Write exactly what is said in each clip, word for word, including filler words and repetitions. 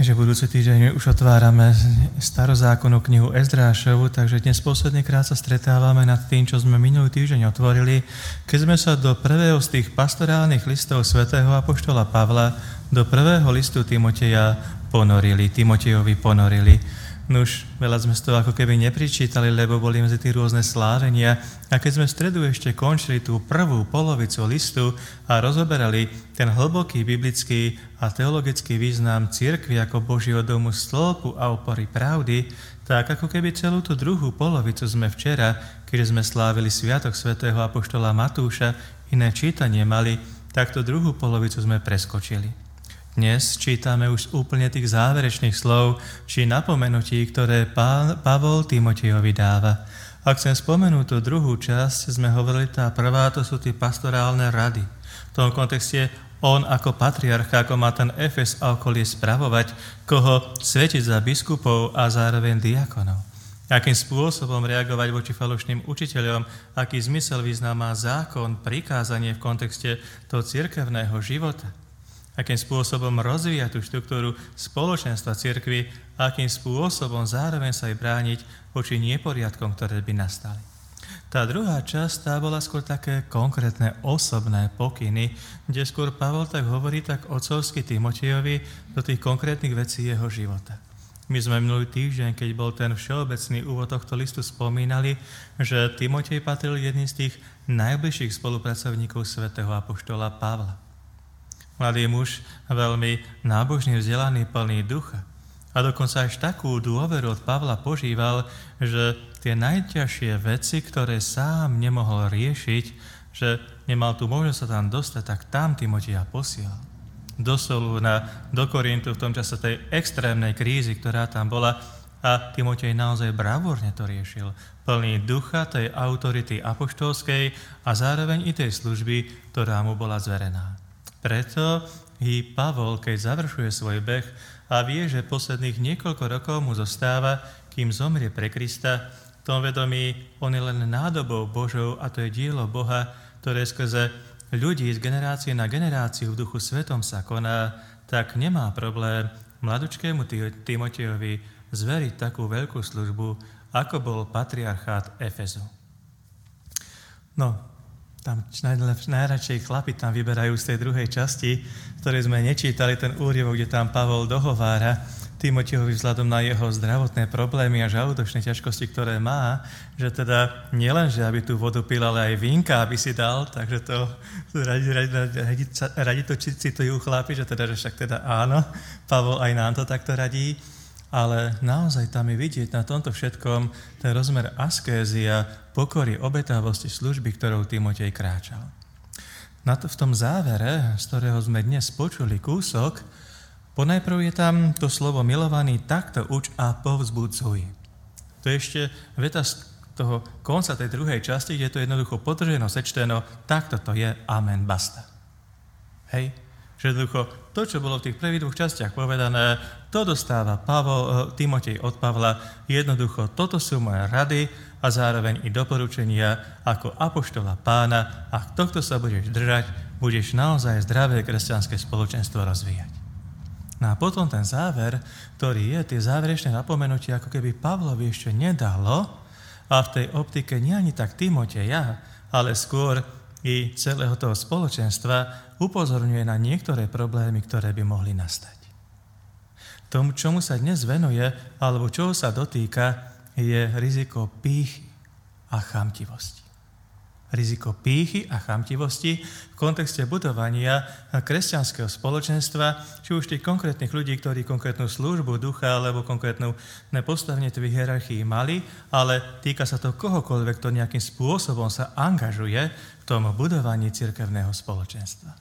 že budúci týždeň už otvárame starozákonnú knihu Ezdrášovu, takže dnes posledný krát sa stretávame nad tým, čo sme minulý týždeň otvorili, keď sme sa do prvého z tých pastorálnych listov svätého apoštola Pavla, do prvého listu Timoteja ponorili, Timotejovi ponorili. Nuž, veľa sme z toho ako keby nepričítali, lebo boli medzi tie rôzne slávenia. A keď sme v stredu ešte končili tú prvú polovicu listu a rozoberali ten hlboký biblický a teologický význam cirkvi ako Božieho domu, stĺpu a opory pravdy, tak ako keby celú tú druhú polovicu sme včera, keď sme slávili sviatok svätého apoštola Matúša, iné čítanie mali, tak tú druhú polovicu sme preskočili. Dnes čítame už úplne tých záverečných slov či napomenutí, ktoré pán Pavol Timotejovi dáva. Ak chcem spomenúť tú druhú časť, sme hovorili, tá prvá, to sú tie pastorálne rady. V tom kontexte on ako patriarcha, ako má ten Efes a okolie spravovať, koho svetiť za biskupov a zároveň diakonov. Akým spôsobom reagovať voči falošným učiteľom, aký zmysel význam má zákon, prikázanie v kontexte toho cirkevného života. Akým spôsobom rozvíjať tú štruktúru spoločenstva cirkvi, akým spôsobom zároveň sa aj brániť voči neporiadkom, ktoré by nastali. Tá druhá časť, tá bola skôr také konkrétne osobné pokyny, kde skôr Pavol tak hovorí tak otcovsky Timotejovi do tých konkrétnych vecí jeho života. My sme minulý týždeň, keď bol ten všeobecný úvod tohto listu, spomínali, že Timotej patril jedným z tých najbližších spolupracovníkov svätého apoštola Pavla. Mladý muž, veľmi nábožný, vzdelaný, plný ducha. A dokonca až takú dôveru od Pavla požíval, že tie najťažšie veci, ktoré sám nemohol riešiť, že nemal tu možnosť sa tam dostať, tak tam Timoteja posielal. Do Solúna, do Korintu, v tom čase tej extrémnej krízy, ktorá tam bola, a Timotej naozaj bravúrne to riešil. Plný ducha tej autority apoštolskej a zároveň i tej služby, ktorá mu bola zverená. Preto i Pavol, keď završuje svoj beh a vie, že posledných niekoľko rokov mu zostáva, kým zomrie pre Krista, v tom vedomí on je len nádobou Božou a to je dielo Boha, ktoré skrze ľudí z generácie na generáciu v Duchu Svetom sa koná, tak nemá problém mladučkému Timotejovi zveriť takú veľkú službu, ako bol patriarchát Efezu. No, tam najradšej chlapi tam vyberajú z tej druhej časti, ktoré sme nečítali, ten úryvok, kde tam Pavol dohovára Timotejovi vzhľadom na jeho zdravotné problémy a žalúdočné ťažkosti, ktoré má, že teda nielen, že aby tú vodu pil, ale aj vínka, aby si dal, takže to radi, radi, radi, radi to citujú chlapi, že teda, že však teda áno, Pavol aj nám to takto radí. Ale naozaj tam je vidieť na tomto všetkom ten rozmer askézy a pokory, obetavosti služby, ktorou Timotej kráčal. Na to, v tom závere, z ktorého sme dnes počuli kúsok, ponajprv je tam to slovo milovaný, takto uč a povzbudzuj. To je ešte veta z toho konca tej druhej časti, kde je to jednoducho podrženo, sečteno, takto to je, amen, basta. Hej? Že jednoducho to, čo bolo v tých prvých dvoch častiach povedané, to dostáva Pavol, Timotej od Pavla. Jednoducho, toto sú moje rady a zároveň i doporučenia ako apoštola pána. Ak tohto sa budeš držať, budeš naozaj zdravé kresťanské spoločenstvo rozvíjať. No a potom ten záver, ktorý je, tie záverečné napomenutie, ako keby Pavlovi ešte nedalo, a v tej optike nie ani tak Timoteja, ale skôr i celého toho spoločenstva upozorňuje na niektoré problémy, ktoré by mohli nastať. Tomu, čomu sa dnes venuje, alebo čoho sa dotýka, je riziko pýchy a chamtivosti. Riziko pýchy a chamtivosti v kontexte budovania kresťanského spoločenstva, či už tých konkrétnych ľudí, ktorí konkrétnu službu ducha alebo konkrétnu postavenie v hierarchii mali, ale týka sa to kohokoľvek, kto nejakým spôsobom sa angažuje v tom budovaní cirkevného spoločenstva.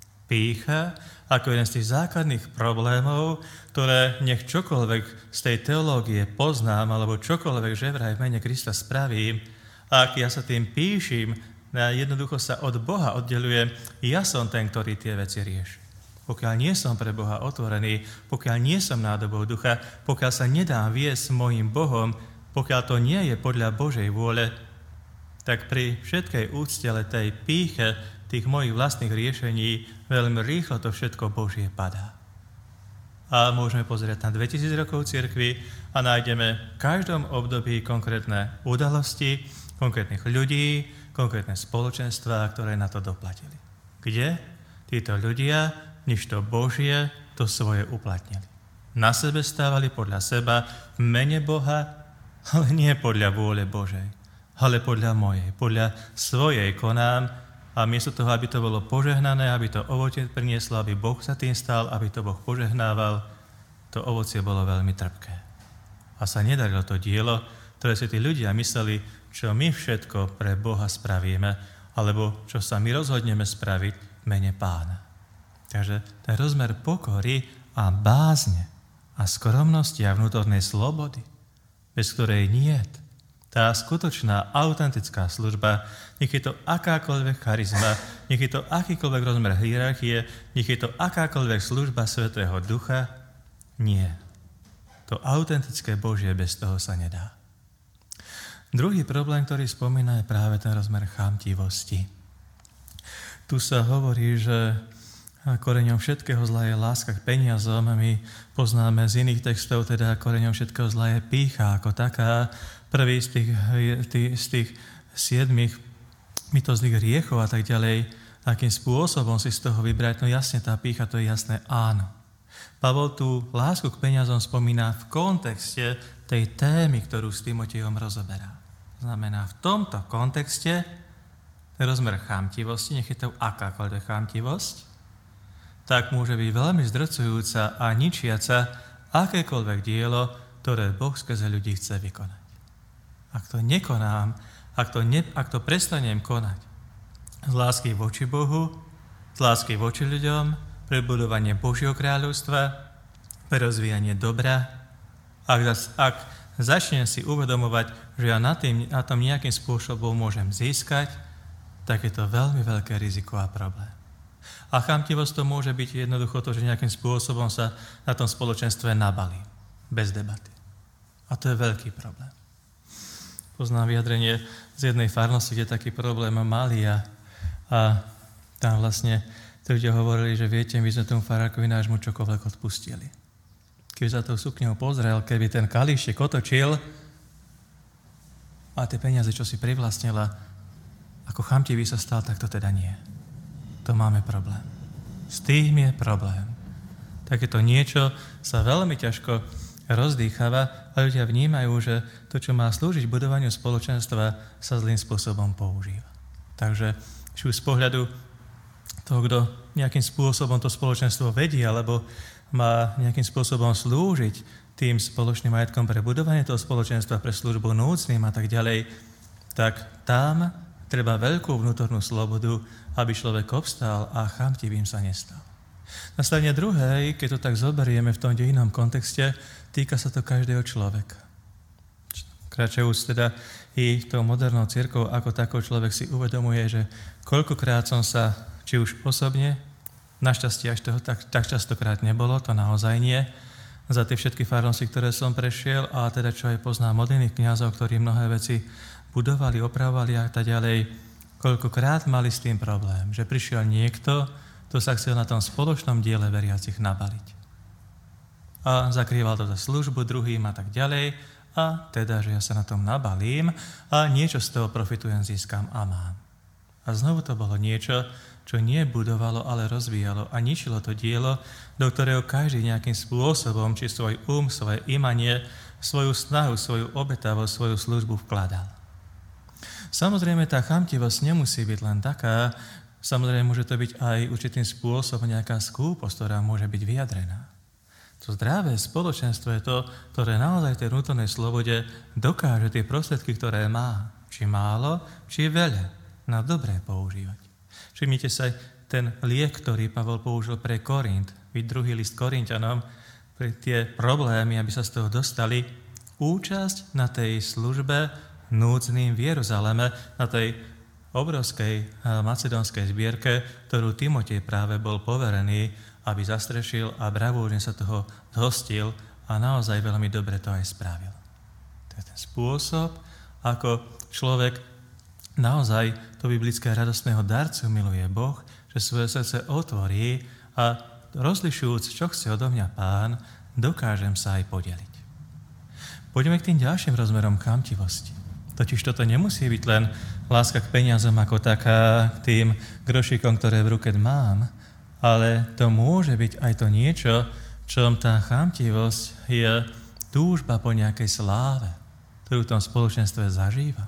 Pýcha ako jeden z tých základných problémov, ktoré nech čokoľvek z tej teológie poznám, alebo čokoľvek, že vraj v mene Krista spravím, a ak ja sa tým píšim, jednoducho sa od Boha oddelujem, ja som ten, ktorý tie veci rieši. Pokiaľ nie som pre Boha otvorený, pokiaľ nie som nádobou ducha, pokiaľ sa nedám viesť mojim Bohom, pokiaľ to nie je podľa Božej vôle, tak pri všetkej úcte tej pýche tých mojich vlastných riešení veľmi rýchlo to všetko Božie padá. A môžeme pozrieť na dvetisíc rokov cirkvi a nájdeme v každom období konkrétne udalosti, konkrétnych ľudí, konkrétne spoločenstvá, ktoré na to doplatili. Kde títo ľudia, niž to Božie, to svoje uplatnili. Na sebe stávali podľa seba v mene Boha, ale nie podľa vôle Božej, ale podľa mojej, podľa svojej konám a miesto toho, aby to bolo požehnané, aby to ovocie prinieslo, aby Boh sa tým stal, aby to Boh požehnával, to ovocie bolo veľmi trpké. A sa nedarilo to dielo, ktoré si tí ľudia mysleli, čo my všetko pre Boha spravíme, alebo čo sa my rozhodneme spraviť v mene Pána. Takže ten rozmer pokory a bázne a skromnosti a vnútornej slobody, bez ktorej niet tá skutočná, autentická služba, nech je to akákoľvek charizma, nech je to akýkoľvek rozmer hierarchie, nech je to akákoľvek služba Svätého Ducha, nie. To autentické Božie bez toho sa nedá. Druhý problém, ktorý spomína, je práve ten rozmer chamtivosti. Tu sa hovorí, že koreňom všetkého zla je láska k peniazom. My poznáme z iných textov, teda koreňom všetkého zla je pýcha ako taká. Prvý z tých, tých, z tých siedmých mytozných hriechov a tak ďalej, akým spôsobom si z toho vybrať, no jasne tá pýcha, to je jasné, áno. Pavol tú lásku k peniazom spomína v kontexte tej témy, ktorú s Timotejom rozoberá. Znamená, v tomto kontexte ten rozmer chamtivosti, nech je to akákoľvek chamtivosť, tak môže byť veľmi zdrcujúca a ničiaca akékoľvek dielo, ktoré Boh skrze ľudí chce vykonať. Ak to nekonám, ak to, ne, ak to prestanem konať z lásky voči Bohu, z lásky voči ľuďom, pre budovanie Božieho kráľovstva, pre rozvíjanie dobra, ak, ak začnem si uvedomovať, že ja na, tým, na tom nejakým spôsobom môžem získať, tak je to veľmi veľké riziko a problém. A chamtivosť to môže byť jednoducho to, že nejakým spôsobom sa na tom spoločenstve nabalí, bez debaty. A to je veľký problém. Poznám vyjadrenie z jednej farnosti, kde taký problém mali a, a tam vlastne tí ľudia hovorili, že viete, my sme tomu farákovi nášmu čokoľvek odpustili. Keby sa tou sukňou pozrel, keby ten kalíšek otočil a tie peniaze, čo si privlastnila, ako chamtivý sa stal, tak to teda nie. To máme problém. S tým je problém. Takéto niečo sa veľmi ťažko rozdýchava a ľudia vnímajú, že to, čo má slúžiť budovaniu spoločenstva, sa zlým spôsobom používa. Takže či už z pohľadu toho, kto nejakým spôsobom to spoločenstvo vedie, alebo má nejakým spôsobom slúžiť tým spoločným majetkom pre budovanie toho spoločenstva, pre službu núdznym a tak ďalej, tak tam treba veľkú vnútornú slobodu, aby človek obstál a chamtivým sa nestal. Na strane druhej, keď to tak zoberieme v tom inom kontexte, týka sa to každého človeka. Kráča už teda i tou modernou cirkvou ako takou človek si uvedomuje, že koľkokrát som sa, či už osobne, našťastie až toho tak, tak častokrát nebolo, to naozaj nie, za tie všetky farnosti, ktoré som prešiel a teda čo aj poznám modlných kňazov, ktorí mnohé veci budovali, opravovali a tak ďalej, koľkokrát mali s tým problém, že prišiel niekto, kto sa chcel na tom spoločnom diele veriacich nabaliť. A zakrýval to za službu druhým a tak ďalej, a teda, že ja sa na tom nabalím a niečo z toho profitujem, získam a mám. A znovu to bolo niečo, čo nie budovalo, ale rozvíjalo a ničilo to dielo, do ktorého každý nejakým spôsobom, či svoj um, svoje imanie, svoju snahu, svoju obetavosť, svoju službu vkladal. Samozrejme, tá chamtivosť nemusí byť len taká, samozrejme, môže to byť aj určitým spôsobom nejaká skúposť, ktorá môže byť vyjadrená. To zdravé spoločenstvo je to, ktoré naozaj tej vnútornej slobode dokáže tie prostriedky, ktoré má, či málo, či veľa, na dobré používať. Všimnite sa ten liek, ktorý Pavol použil pre Korint, byť druhý list Korinťanom, pre tie problémy, aby sa z toho dostali, účasť na tej službe núdznym v Jeruzaleme, na tej obrovskej macedónskej zbierke, ktorú Timotej práve bol poverený, aby zastrešil a bravúrne sa toho zhostil a naozaj veľmi dobre to aj spravil. To je ten spôsob, ako človek naozaj to biblické radostného darcu miluje Boh, že svoje srdce otvorí a rozlišujúc, čo chce odo mňa Pán, dokážem sa aj podeliť. Poďme k tým ďalším rozmerom chamtivosti. Totiž toto nemusí byť len láska k peniazom ako taká, k tým grošíkom, ktoré v ruke mám, ale to môže byť aj to niečo, čom tá chamtivosť je túžba po nejakej sláve, ktorú v tom spoločenstve zažíva.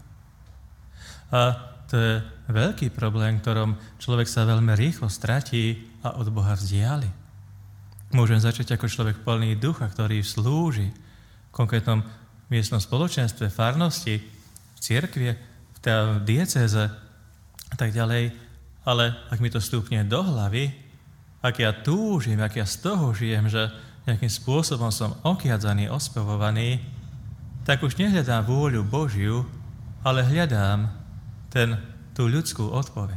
A to je veľký problém, ktorom človek sa veľmi rýchlo stratí a od Boha vzdiali. Môžem začať ako človek plný ducha, ktorý slúži v konkrétnom miestnom spoločenstve, farnosti, v cirkvi, v tej diecéze a tak ďalej, ale ak mi to stúpne do hlavy, ak ja túžim, ak ja z toho žijem, že nejakým spôsobom som okiadzaný, ospevovaný, tak už nehľadám vôľu Božiu, ale hľadám ten, tú ľudskú odpoveď.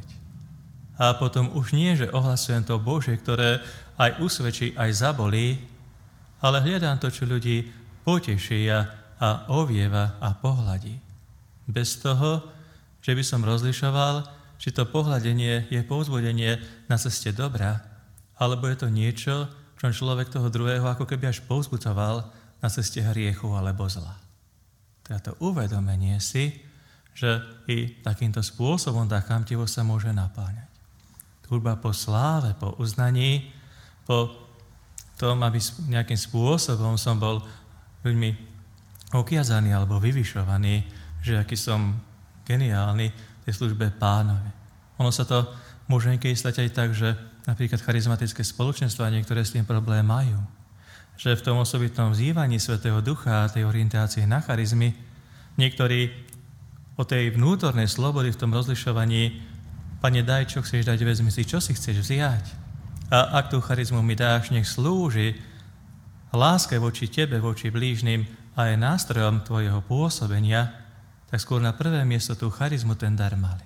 A potom už nie, že ohlasujem to Božie, ktoré aj usvedčí, aj zabolí, ale hľadám to, čo ľudí poteší a, a ovieva a pohľadí. Bez toho, že by som rozlišoval, či to pohľadenie je povzbudenie na ceste dobra, alebo je to niečo, čo človek toho druhého ako keby až povzbudzoval na ceste hriechu alebo zla. Teda to uvedomenie si, že i takýmto spôsobom tá chamtivosť sa môže napáňať. Túžba po sláve, po uznaní, po tom, aby nejakým spôsobom som bol ľuďmi okiazaný alebo vyvyšovaný, že aký som geniálny v tej službe Pánovi. Ono sa to môže niekedy stať aj tak, že napríklad charizmatické spoločenstva niektoré s tým problém majú. Že v tom osobitnom vzývaní Svätého Ducha a tej orientácie na charizmy niektorí o tej vnútornej slobody v tom rozlišovaní: Pane, daj, čo chceš dať, vezmi si, čo si chceš vziať. A ak tú charizmu mi dáš, nech slúži láske voči tebe, voči blížnym a je nástrojom tvojho pôsobenia, tak skôr na prvé miesto tú charizmu ten dar mali.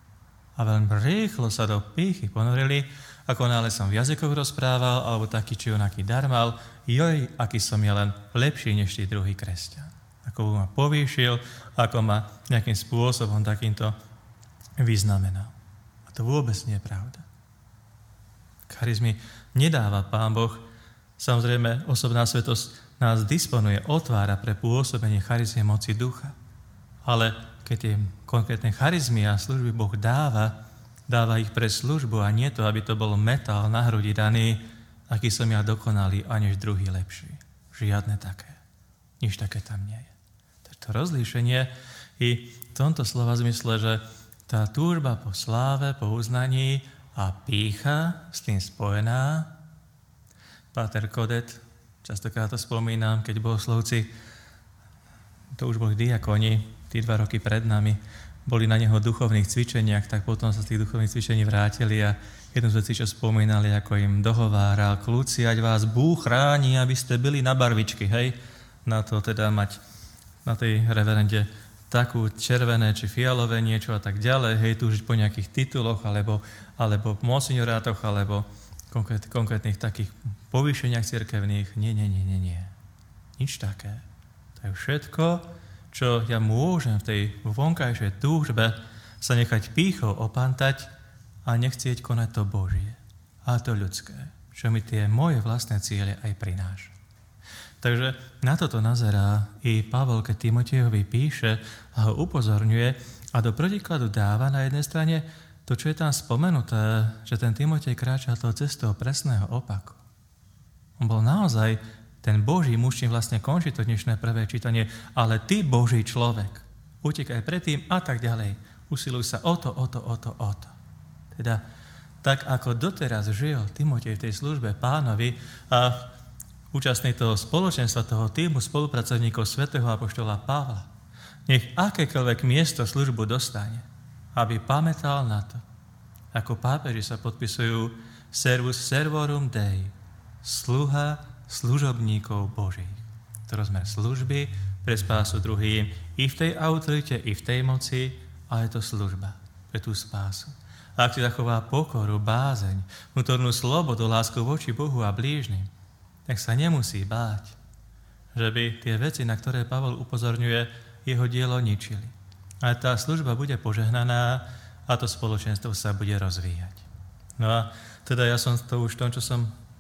A veľmi rýchlo sa do pýchy ponorili, ako nále som v jazykoch rozprával, alebo taký či onaký dar mal, joj, aký som je len lepší než tí druhý kresťan. Ako ma povýšil, ako ma nejakým spôsobom takýmto vyznamenal. A to vôbec nie je pravda. Charizmy nedáva Pán Boh. Samozrejme, osobná svetosť nás disponuje, otvára pre pôsobenie charizmy moci ducha. Ale keď tie konkrétne charizmy a služby Boh dáva, dáva ich pre službu a nie to, aby to bol metal na hrudi daný, aký som ja dokonalý a než druhý lepší. Žiadne také. Nič také tam nie je. To rozlíšenie i v tomto slova zmysle, že tá túžba po sláve, po uznaní a pýcha s tým spojená. Páter Kodet, častokrát to spomínam, keď bohoslovci, to už boli diakoni, tí dva roky pred nami, boli na neho duchovných cvičeniach, tak potom sa z tých duchovných cvičení vrátili a jednu z vecí, čo spomínali, ako im dohováral: kľúci, ať vás Búh chráni, aby ste byli na barvičky, hej? Na to teda mať na tej reverende takú červené či fialové niečo a tak ďalej, hej, túžiť po nejakých tituloch, alebo, alebo monsignorátoch, alebo konkrét, konkrétnych takých povýšeniach cirkevných. Nie, nie, nie, nie, nie. Nič také. To je všetko, čo ja môžem v tej vonkajšej túžbe sa nechať pýchou opantať a nechcieť konať to Božie. A to ľudské, čo mi tie moje vlastné ciele aj prináša. Takže na toto nazerá i Pavol, keď Timotejovi píše a ho upozorňuje a do protikladu dáva na jednej strane to, čo je tam spomenuté, že ten Timotej kráčal tou cestou presného opaku. On bol naozaj ten Boží muž, čím vlastne končí to dnešné prvé čítanie, ale ty, Boží človek, utekaj predtým a tak ďalej. Usiluj sa o to, o to, o to, o to. Teda tak, ako doteraz žil Timotej v tej službe Pánovi a účastný toho spoločenstva, toho týmu spolupracovníkov svätého apoštola Pavla, nech akékoľvek miesto službu dostane, aby pamätal na to, ako pápeži sa podpisujú servus servorum Dei, sluha služobníkov Božích. To rozmer služby pre spásu druhým i v tej autorite, i v tej moci, ale je to služba pre tú spásu. A ak si zachová pokoru, bázeň, vnútornú slobodu, lásku voči Bohu a blížnym, tak sa nemusí báť, že by tie veci, na ktoré Pavol upozorňuje, jeho dielo ničili. Ale tá služba bude požehnaná a to spoločenstvo sa bude rozvíjať. No a teda ja som to už v tom, čo som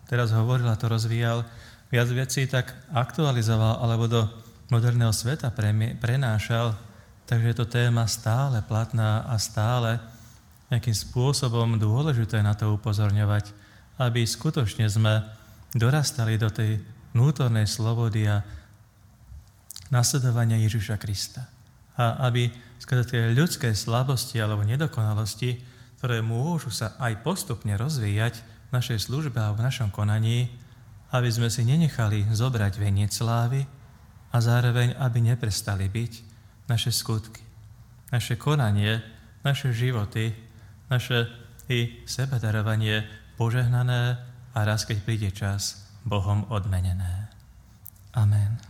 teraz hovoril a to rozvíjal, viac vecí tak aktualizoval alebo do moderného sveta prenášal, takže je to téma stále platná a stále nejakým spôsobom dôležité na to upozorňovať, aby skutočne sme dorastali do tej vnútornej slobody a nasledovania Ježiša Krista. A aby skrze tie ľudské slabosti alebo nedokonalosti, ktoré môžu sa aj postupne rozvíjať v našej službe a v našom konaní, aby sme si nenechali zobrať veniec slávy a zároveň, aby neprestali byť naše skutky, naše konanie, naše životy, naše i sebedarovanie požehnané a raz, keď príde čas, Bohom odmenené. Amen.